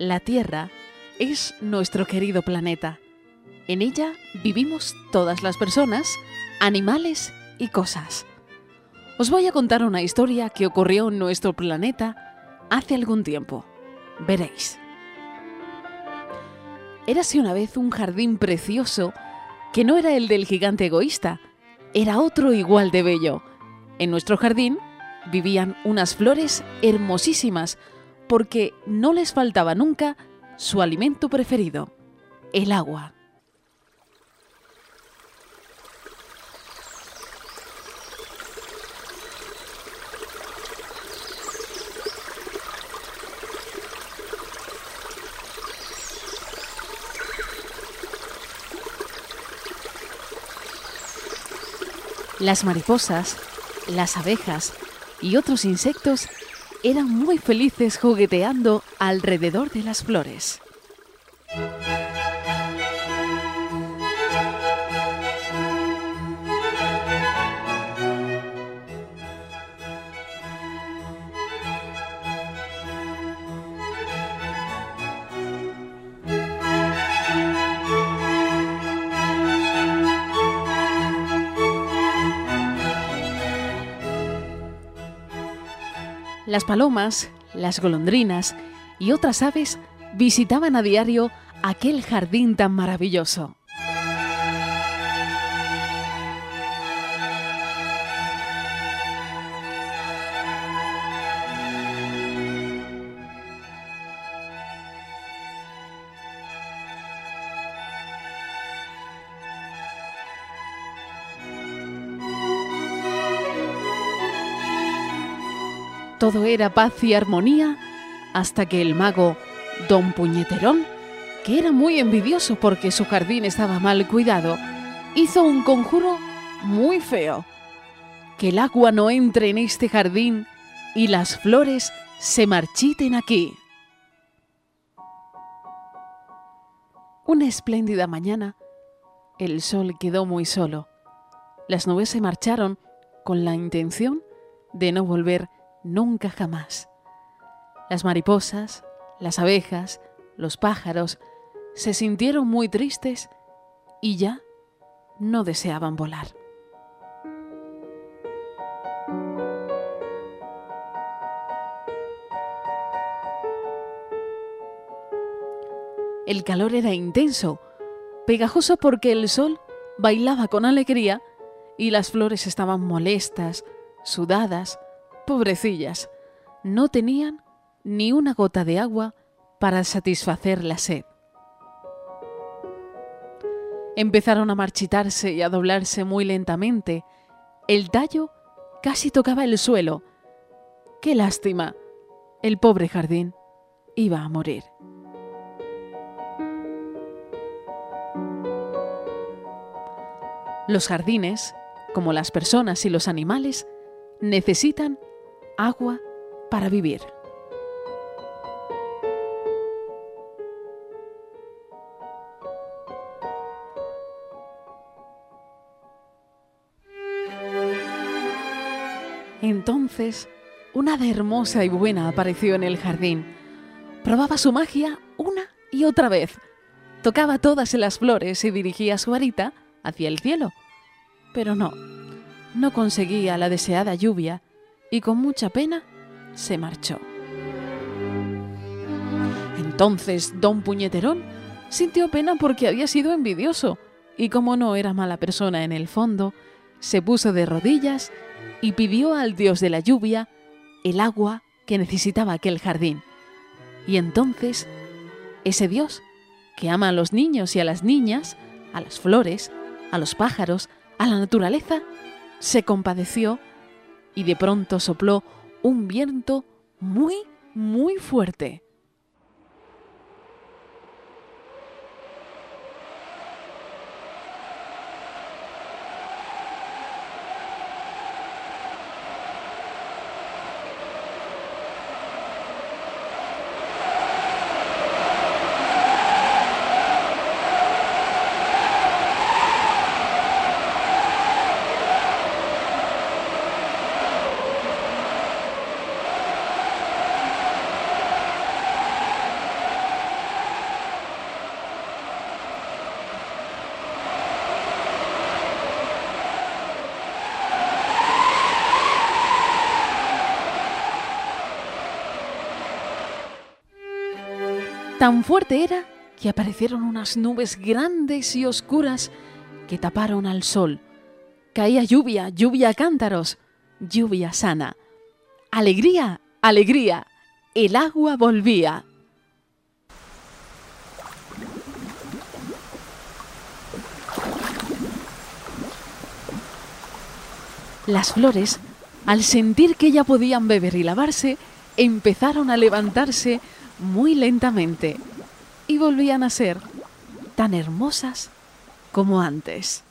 La Tierra es nuestro querido planeta. En ella vivimos todas las personas, animales y cosas. Os voy a contar una historia que ocurrió en nuestro planeta hace algún tiempo. Veréis. Érase una vez un jardín precioso que no era el del gigante egoísta, era otro igual de bello. En nuestro jardín vivían unas flores hermosísimas porque no les faltaba nunca su alimento preferido, el agua. Las mariposas, las abejas y otros insectos eran muy felices jugueteando alrededor de las flores. Las palomas, las golondrinas y otras aves visitaban a diario aquel jardín tan maravilloso. Todo era paz y armonía hasta que el mago Don Puñeterón, que era muy envidioso porque su jardín estaba mal cuidado, hizo un conjuro muy feo. Que el agua no entre en este jardín y las flores se marchiten aquí. Una espléndida mañana, el sol quedó muy solo. Las nubes se marcharon con la intención de no volver nunca jamás. Las mariposas, las abejas, los pájaros se sintieron muy tristes y ya no deseaban volar. El calor era intenso, pegajoso porque el sol bailaba con alegría y las flores estaban molestas, sudadas. Pobrecillas, no tenían ni una gota de agua para satisfacer la sed. Empezaron a marchitarse y a doblarse muy lentamente. El tallo casi tocaba el suelo. ¡Qué lástima! El pobre jardín iba a morir. Los jardines, como las personas y los animales, necesitan agua para vivir. Entonces, una hada hermosa y buena apareció en el jardín. Probaba su magia una y otra vez. Tocaba todas las flores y dirigía su varita hacia el cielo. Pero no conseguía la deseada lluvia y con mucha pena se marchó. Entonces Don Puñeterón sintió pena porque había sido envidioso y como no era mala persona en el fondo, se puso de rodillas y pidió al dios de la lluvia el agua que necesitaba aquel jardín. Y entonces ese dios, que ama a los niños y a las niñas, a las flores, a los pájaros, a la naturaleza, se compadeció y de pronto sopló un viento muy, muy fuerte. Tan fuerte era que aparecieron unas nubes grandes y oscuras que taparon al sol. Caía lluvia, lluvia a cántaros, lluvia sana. ¡Alegría, alegría! El agua volvía. Las flores, al sentir que ya podían beber y lavarse, empezaron a levantarse muy lentamente y volvían a ser tan hermosas como antes.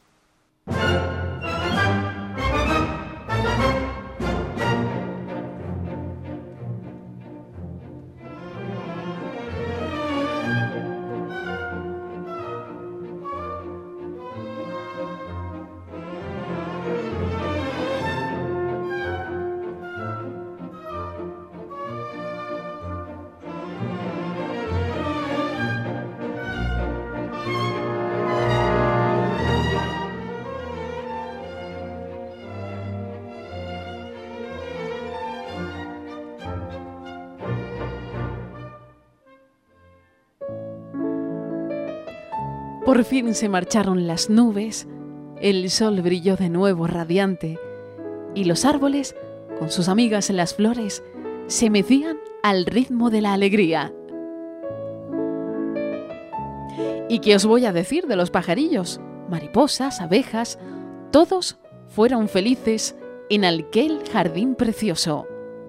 Por fin se marcharon las nubes, el sol brilló de nuevo radiante y los árboles, con sus amigas las flores, se mecían al ritmo de la alegría. ¿Y qué os voy a decir de los pajarillos? Mariposas, abejas, todos fueron felices en aquel jardín precioso.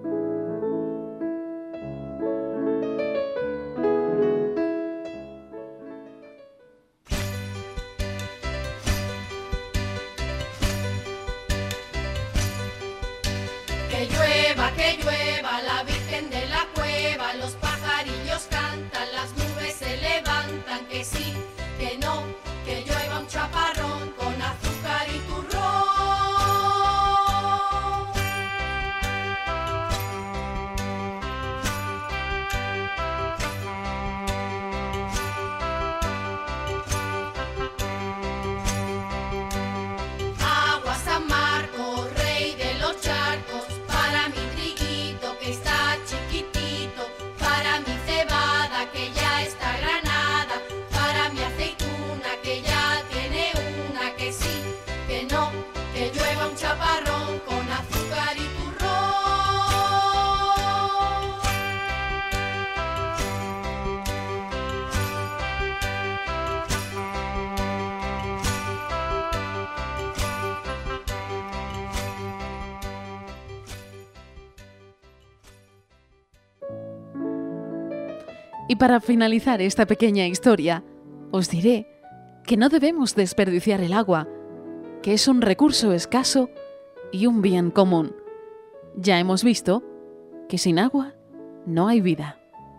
Que llueva, la Virgen de la cueva, los pajarillos cantan, las nubes se levantan, que sí, que no, que llueva un chaparrón con azúcar y turrón. Agua San Marcos, rey de los charcos, para mi triguito que está chiquitito, para mi cebada que ya está granada, para mi aceituna que ya tiene una, que sí, que no, que llueva un chaparrón con azúcar y turrón. Y para finalizar esta pequeña historia, os diré que no debemos desperdiciar el agua, que es un recurso escaso y un bien común. Ya hemos visto que sin agua no hay vida.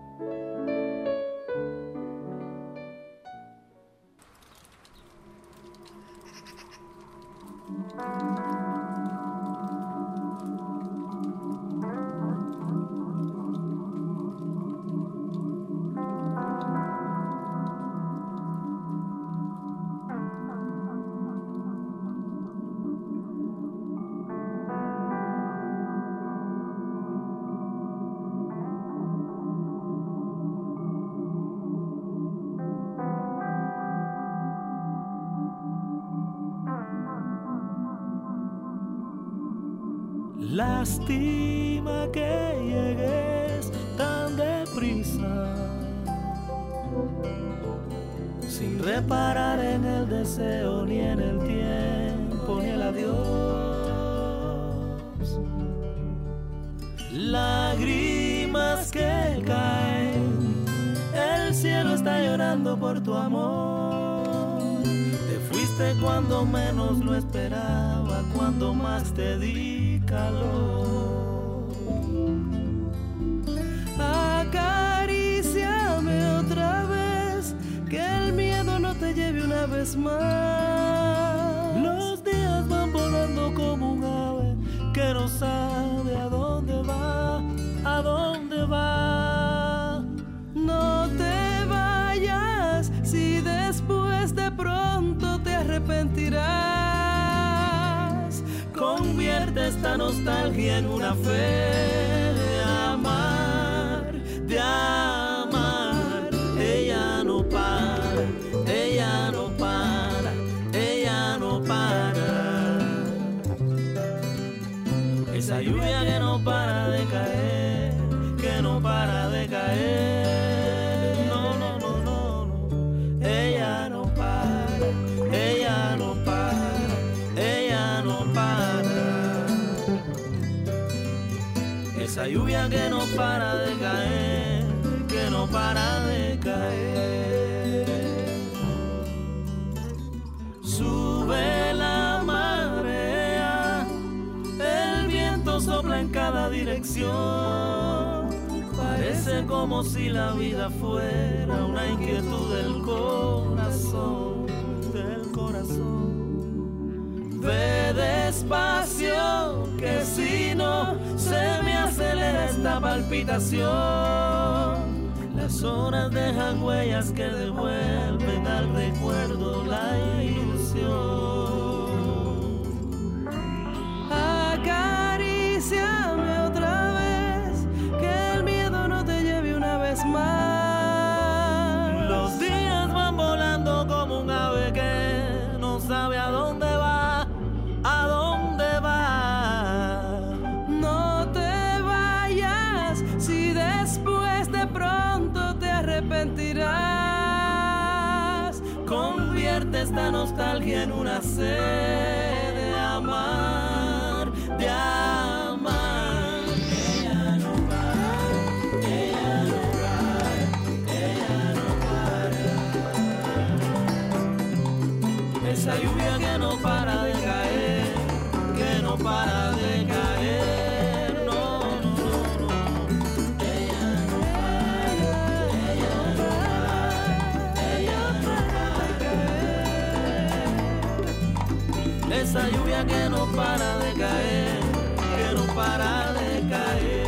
Lástima que llegues tan deprisa, sin reparar en el deseo, ni en el tiempo, ni el adiós. Lágrimas que caen, el cielo está llorando por tu amor. Te fuiste cuando menos lo esperaba, cuando más te di calor. Acaríciame otra vez, que el miedo no te lleve una vez más. Los días van volando como un ave que no sabe a dónde va, a dónde va. No te vayas, si después de pronto te arrepentirás. Convierte esta nostalgia en una fe de amar, de amar. esa lluvia que no para de caer, que no para de caer. No, no, no, no, no. Ella no para, ella no para, ella no para. Esa lluvia que no para de caer, que no para de caer. Sube la marea, el viento sopla en cada dirección. Parece como si la vida fuera una inquietud del corazón, del corazón. Ve despacio, que si no se me acelera esta palpitación. Las horas dejan huellas que devuelven al recuerdo la ilusión. Acaríciame otra vez, que el miedo no te lleve una vez más. Los días van volando como un ave que no sabe a dónde va, a dónde va. No te vayas, si después de pronto te arrepentirás. Convierte esta nostalgia en una sed de amar, de amar. Ella no para, ella no para, ella no para. Esa lluvia que no para de caer, que no para de caer. Esa lluvia que no para de caer, que no para de caer.